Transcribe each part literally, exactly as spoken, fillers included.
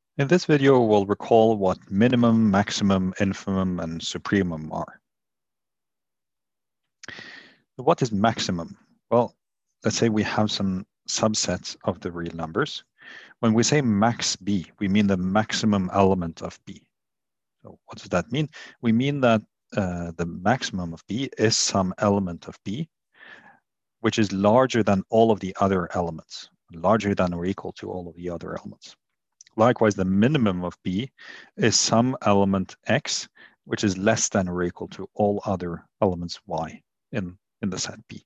In this video, we'll recall what minimum, maximum, infimum, and supremum are. What is maximum? Well, let's say we have some subsets of the real numbers. When we say max b, we mean the maximum element of b. So what does that mean? We mean that uh, the maximum of b is some element of b, which is larger than all of the other elements, larger than or equal to all of the other elements. Likewise, the minimum of b is some element x, which is less than or equal to all other elements y in, in the set b.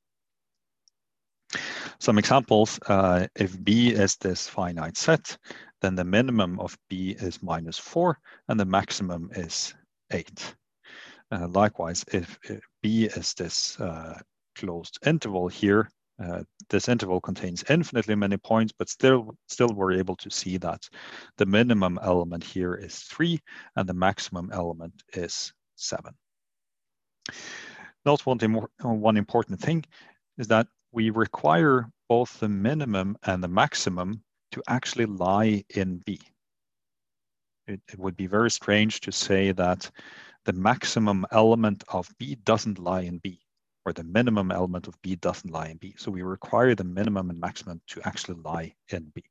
Some examples, uh, if b is this finite set, then the minimum of b is minus four, and the maximum is eight. Uh, likewise, if, if b is this uh, closed interval here, Uh, this interval contains infinitely many points, but still, still we're able to see that the minimum element here is three and the maximum element is seven. Note one, one important thing is that we require both the minimum and the maximum to actually lie in B. It, it would be very strange to say that the maximum element of B doesn't lie in B, or the minimum element of B doesn't lie in B. So we require the minimum and maximum to actually lie in B.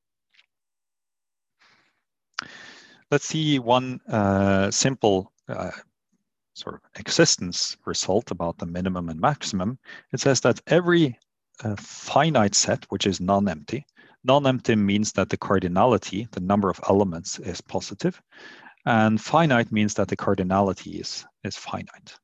Let's see one uh, simple uh, sort of existence result about the minimum and maximum. It says that every uh, finite set, which is non-empty, non-empty means that the cardinality, the number of elements, is positive, and finite means that the cardinality is, is finite.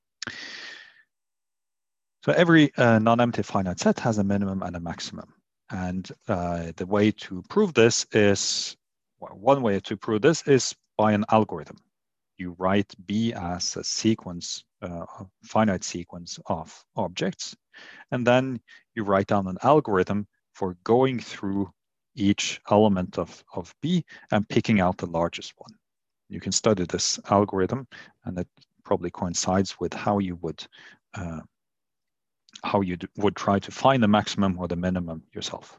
So every uh, non-empty finite set has a minimum and a maximum. And uh, the way to prove this is, well, one way to prove this is by an algorithm. You write B as a sequence, uh, a finite sequence of objects, and then you write down an algorithm for going through each element of, of B and picking out the largest one. You can study this algorithm, and it probably coincides with how you would uh, how you would try to find the maximum or the minimum yourself.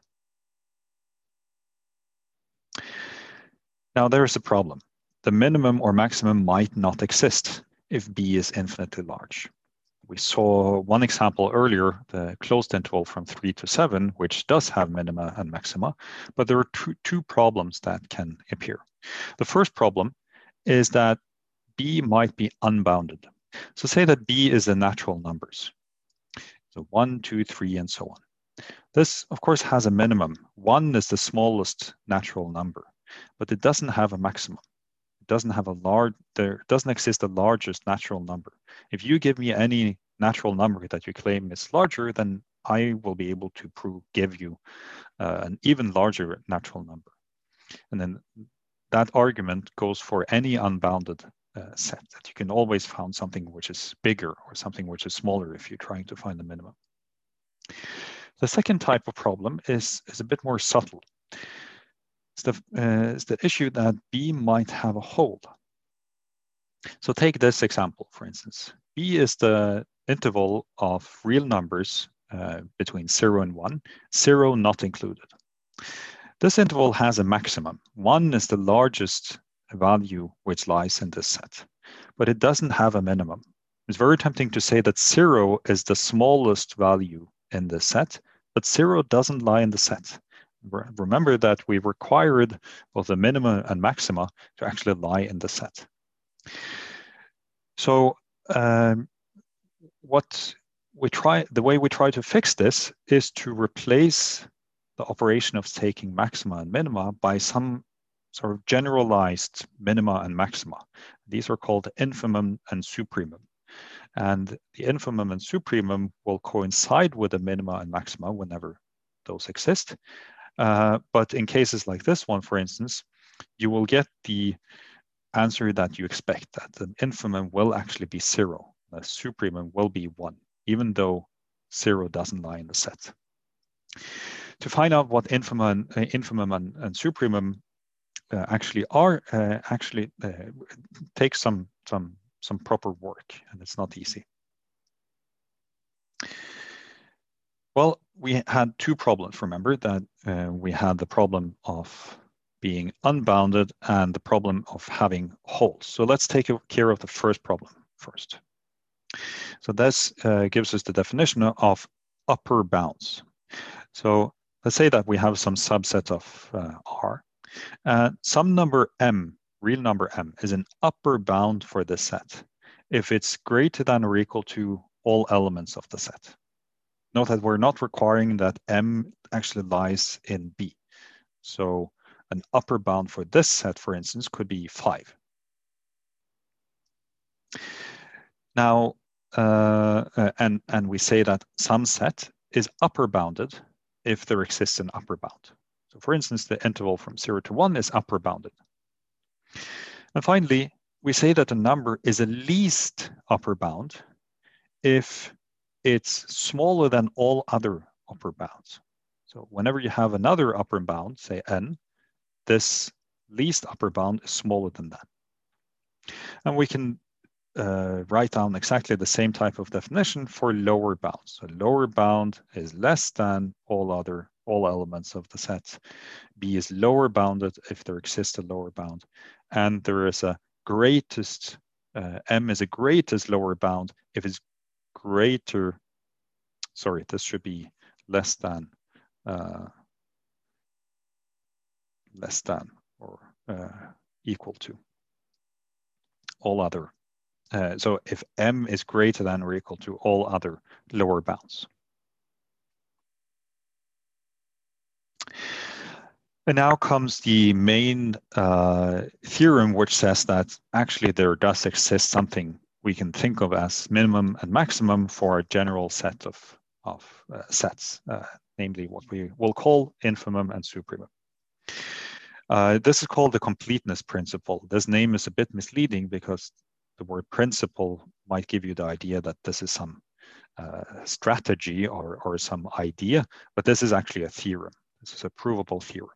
Now, there is a problem. The minimum or maximum might not exist if B is infinitely large. We saw one example earlier, the closed interval from three to seven, which does have minima and maxima, but there are two, two problems that can appear. The first problem is that B might be unbounded. So say that B is the natural numbers. So one, two, three, and so on. This, of course, has a minimum. One is the smallest natural number, but it doesn't have a maximum. It doesn't have a large, there doesn't exist a largest natural number. If you give me any natural number that you claim is larger, then I will be able to prove, give you uh, an even larger natural number. And then that argument goes for any unbounded uh, set, that you can always find something which is bigger or something which is smaller if you're trying to find the minimum. The second type of problem is, is a bit more subtle. It's the, uh, it's the issue that B might have a hole. So take this example, for instance. B is the interval of real numbers uh, between zero and one, zero not included. This interval has a maximum. One is the largest value which lies in this set, but it doesn't have a minimum. It's very tempting to say that zero is the smallest value in the set, but zero doesn't lie in the set. Remember that we required both the minima and maxima to actually lie in the set. So um, what we try, the way we try to fix this is to replace the operation of taking maxima and minima by some sort of generalized minima and maxima. These are called infimum and supremum. And the infimum and supremum will coincide with the minima and maxima whenever those exist. Uh, but in cases like this one, for instance, you will get the answer that you expect, that the infimum will actually be zero. The supremum will be one, even though zero doesn't lie in the set. To find out what infimum, uh, infimum and, and supremum uh, actually are, uh, actually uh, takes some, some, some proper work, and it's not easy. Well, we had two problems. Remember that uh, we had the problem of being unbounded and the problem of having holes. So let's take care of the first problem first. So this uh, gives us the definition of upper bounds. So let's say that we have some subset of uh, R, and some number m, real number m, is an upper bound for this set if it's greater than or equal to all elements of the set. Note that we're not requiring that m actually lies in B. So an upper bound for this set, for instance, could be five. Now, uh, uh, and, and we say that some set is upper bounded if there exists an upper bound. So for instance, the interval from zero to one is upper bounded. And finally, we say that a number is a least upper bound if it's smaller than all other upper bounds. So whenever you have another upper bound, say n, this least upper bound is smaller than that. And we can uh, write down exactly the same type of definition for lower bounds. So lower bound is less than all other, all elements of the set. B is lower bounded if there exists a lower bound. And there is a greatest, uh, M is a greatest lower bound if it's greater, sorry, this should be less than, uh, less than or uh, equal to all other. Uh, so if M is greater than or equal to all other lower bounds. And now comes the main uh, theorem, which says that actually there does exist something we can think of as minimum and maximum for a general set of, of uh, sets, uh, namely what we will call infimum and supremum. Uh, this is called the completeness principle. This name is a bit misleading because the word principle might give you the idea that this is some uh, strategy or, or some idea, but this is actually a theorem. This is a provable theorem.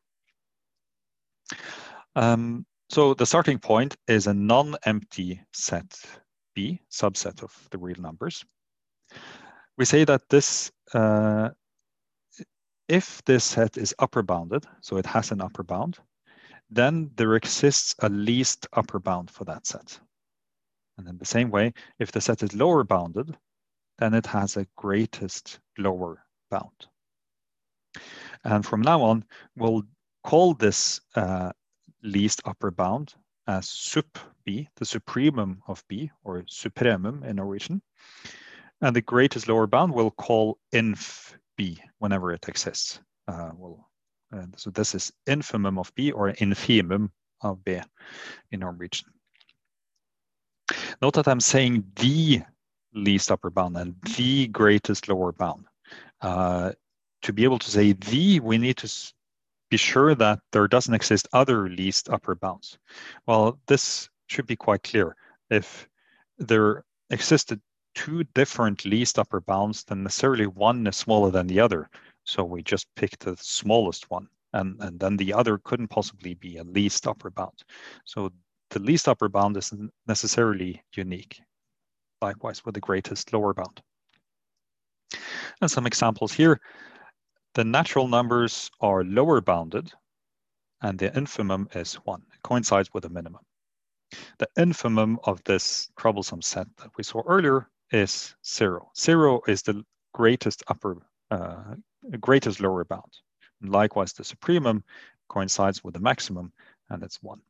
Um, so the starting point is a non-empty set B, subset of the real numbers. We say that this, uh, if this set is upper bounded, so it has an upper bound, then there exists a least upper bound for that set. And in the same way, if the set is lower bounded, then it has a greatest lower bound. And from now on, we'll call this uh, least upper bound as sup B, the supremum of B, or supremum in Norwegian. And the greatest lower bound we'll call inf B whenever it exists. Uh, we'll, uh, so this is infimum of B or infimum of B in Norwegian. Note that I'm saying the least upper bound and the greatest lower bound. Uh, to be able to say the, we need to be sure that there doesn't exist other least upper bounds. Well, this should be quite clear. If there existed two different least upper bounds, then necessarily one is smaller than the other. So we just pick the smallest one, and, and then the other couldn't possibly be a least upper bound. So the least upper bound isn't necessarily unique. Likewise with the greatest lower bound. And some examples here. The natural numbers are lower bounded, and the infimum is one. It coincides with the minimum. The infimum of this troublesome set that we saw earlier is zero. Zero is the greatest upper, uh, greatest lower bound. And likewise, the supremum coincides with the maximum, and it's one.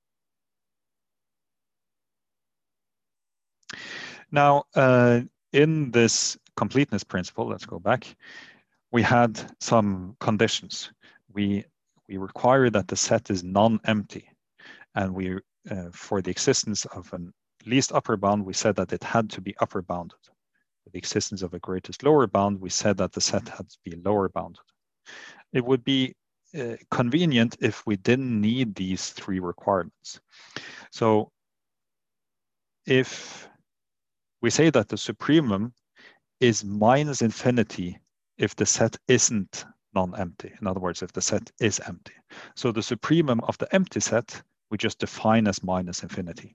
Now, uh, in this completeness principle, let's go back, we had some conditions. We, we require that the set is non-empty, and we, uh, for the existence of an least upper bound, we said that it had to be upper bounded. For the existence of a greatest lower bound, we said that the set had to be lower bounded. It would be uh, convenient if we didn't need these three requirements. So if we say that the supremum is minus infinity if the set isn't non-empty. In other words, if the set is empty. So the supremum of the empty set, we just define as minus infinity.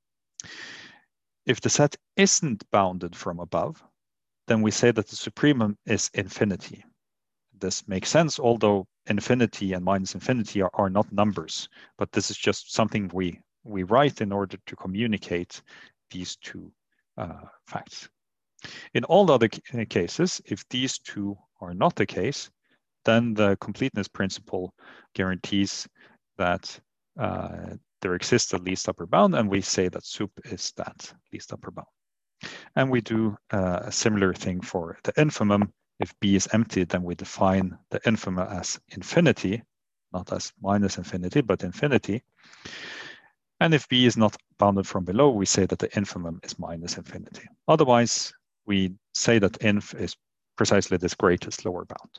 If the set isn't bounded from above, then we say that the supremum is infinity. this makes sense, although infinity and minus infinity are, are not numbers, but this is just something we, we write in order to communicate these two uh, facts. In all other cases, if these two are not the case, then the completeness principle guarantees that uh, there exists a least upper bound, and we say that sup is that least upper bound. And we do uh, a similar thing for the infimum. If B is empty, then we define the infimum as infinity, not as minus infinity, but infinity. And if B is not bounded from below, we say that the infimum is minus infinity. Otherwise, we say that inf is precisely this greatest lower bound.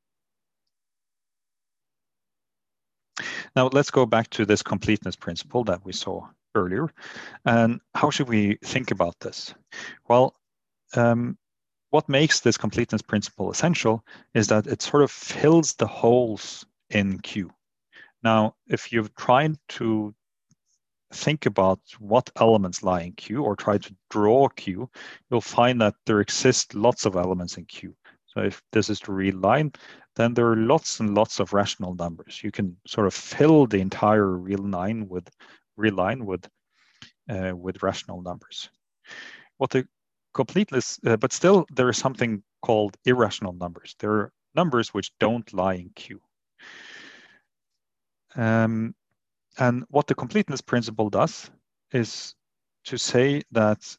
Now let's go back to this completeness principle that we saw earlier. And how should we think about this? Well, um, what makes this completeness principle essential is that it sort of fills the holes in Q. Now, if you've tried to think about what elements lie in Q or try to draw Q, you'll find that there exist lots of elements in Q. So if this is the real line, then there are lots and lots of rational numbers. You can sort of fill the entire real line with real line with uh, with rational numbers. What the completeness, uh, but still there is something called irrational numbers. There are numbers which don't lie in Q. Um, and what the completeness principle does is to say that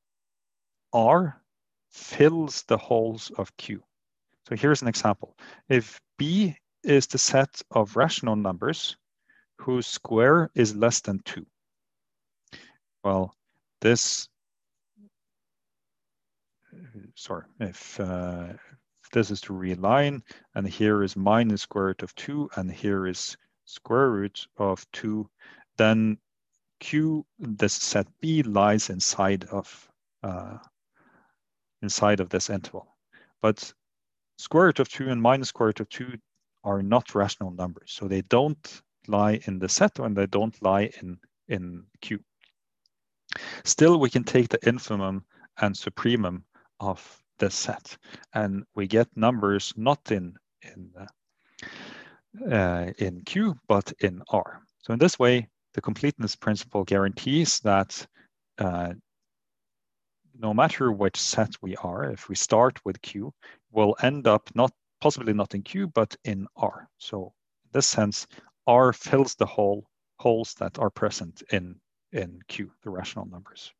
R fills the holes of Q. So here's an example. If B is the set of rational numbers whose square is less than two, well, this, sorry, if, uh, if this is the real line, and here is minus square root of two, and here is square root of two, then Q, this set B, lies inside of uh, inside of this interval. But square root of two and minus square root of two are not rational numbers, so they don't lie in the set and they don't lie in in Q. Still, we can take the infimum and supremum of this set, and we get numbers not in in uh, uh, in Q but in R. So in this way, the completeness principle guarantees that uh, no matter which set we are, if we start with Q, we'll end up not possibly not in Q but in R. So in this sense, R fills the hole holes that are present in in Q, the rational numbers.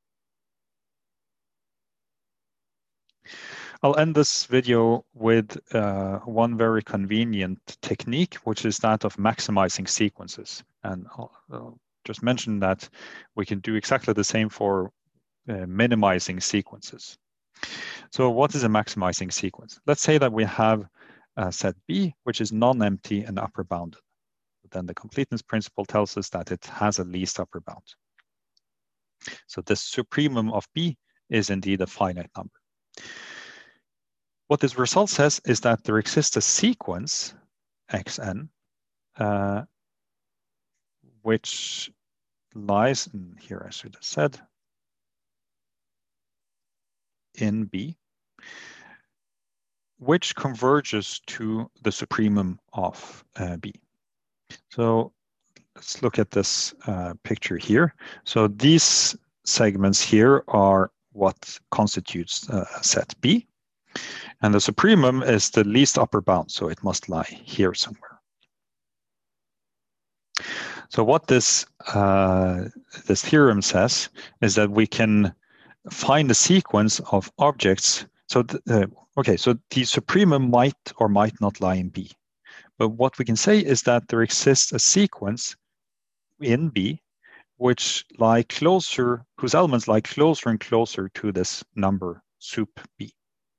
I'll end this video with uh, one very convenient technique, which is that of maximizing sequences. And I'll, I'll just mention that we can do exactly the same for uh, minimizing sequences. So what is a maximizing sequence? Let's say that we have a set B, which is non-empty and upper bounded. Then the completeness principle tells us that it has a least upper bound. So this supremum of B is indeed a finite number. What this result says is that there exists a sequence, xn, uh, which lies, and here I should have said, in B, which converges to the supremum of uh, B. So let's look at this uh, picture here. So these segments here are what constitutes uh, a set B. And the supremum is the least upper bound, so it must lie here somewhere. So what this, uh, this theorem says is that we can find a sequence of objects. So, uh, okay, so the supremum might or might not lie in B. But what we can say is that there exists a sequence in B which lie closer, whose elements lie closer and closer to this number sup B.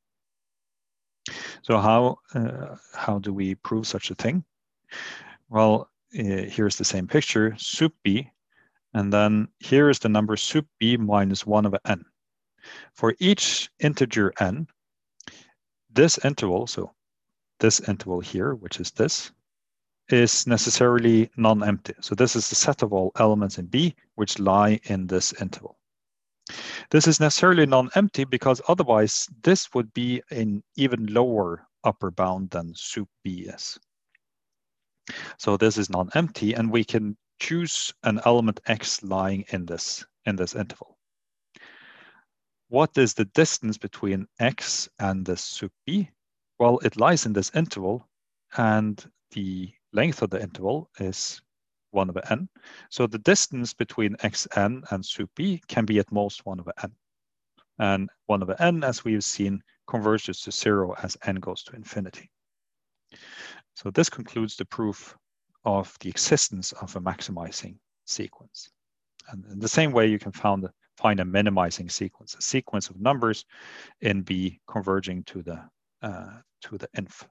So how, uh, how do we prove such a thing? Well, uh, here's the same picture, sup B, and then here is the number sup B minus one over n. For each integer n, this interval, so this interval here, which is this, is necessarily non-empty. So this is the set of all elements in B which lie in this interval. This is necessarily non-empty because otherwise this would be an even lower upper bound than sup b is. So this is non-empty, and we can choose an element x lying in this, in this interval. What is the distance between x and the sup b? Well, it lies in this interval, and the length of the interval is one over n. So the distance between xn and sup b can be at most one over n. And one over n, as we've seen, converges to zero as n goes to infinity. So this concludes the proof of the existence of a maximizing sequence. And in the same way, you can found, find a minimizing sequence, a sequence of numbers in B converging to the, uh, to the inf.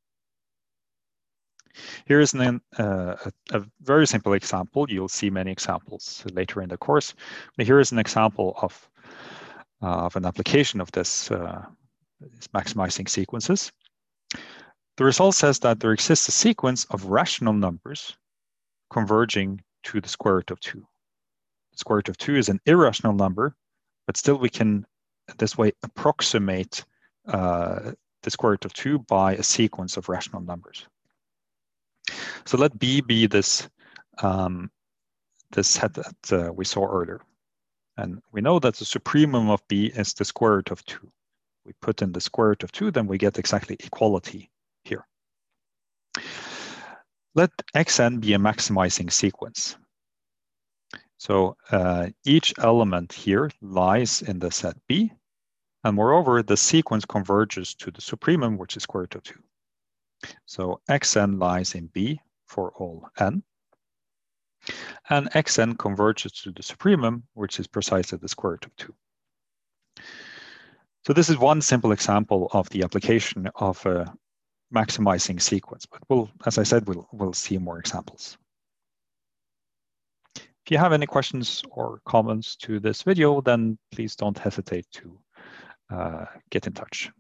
Here is an, uh, a, a very simple example. You'll see many examples later in the course. But here is an example of, uh, of an application of this, uh, this maximizing sequences. The result says that there exists a sequence of rational numbers converging to the square root of two. The square root of two is an irrational number, but still we can this way approximate uh, the square root of two by a sequence of rational numbers. So let B be this, um, this set that uh, we saw earlier. And we know that the supremum of B is the square root of two. We put in the square root of two, then we get exactly equality here. Let xn be a maximizing sequence. So uh, each element here lies in the set B, and moreover, the sequence converges to the supremum, which is square root of two. So xn lies in B for all n, and xn converges to the supremum, which is precisely the square root of two. So this is one simple example of the application of a maximizing sequence, but we'll, as I said, we'll, we'll see more examples. If you have any questions or comments to this video, then please don't hesitate to uh, get in touch.